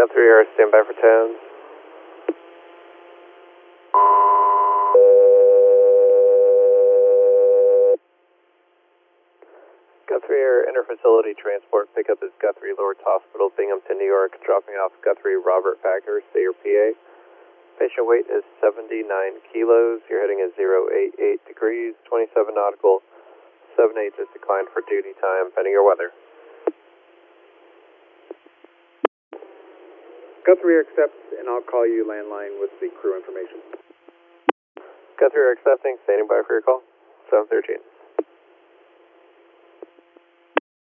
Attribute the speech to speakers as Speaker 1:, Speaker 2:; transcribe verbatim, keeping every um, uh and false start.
Speaker 1: Guthrie Air, stand by for towns. Guthrie Air interfacility transport pickup is Guthrie Lord's Hospital, Binghamton, New York, dropping off Guthrie Robert Packer, Stayer, P A. Patient weight is seventy-nine kilos. Your heading is zero eight eight degrees, twenty-seven nautical. seven eight is declined for duty time, pending your weather.
Speaker 2: Guthrie Air accepts, and I'll call you landline with the crew information.
Speaker 1: Guthrie Air accepting, standing by for your call. seven thirteen.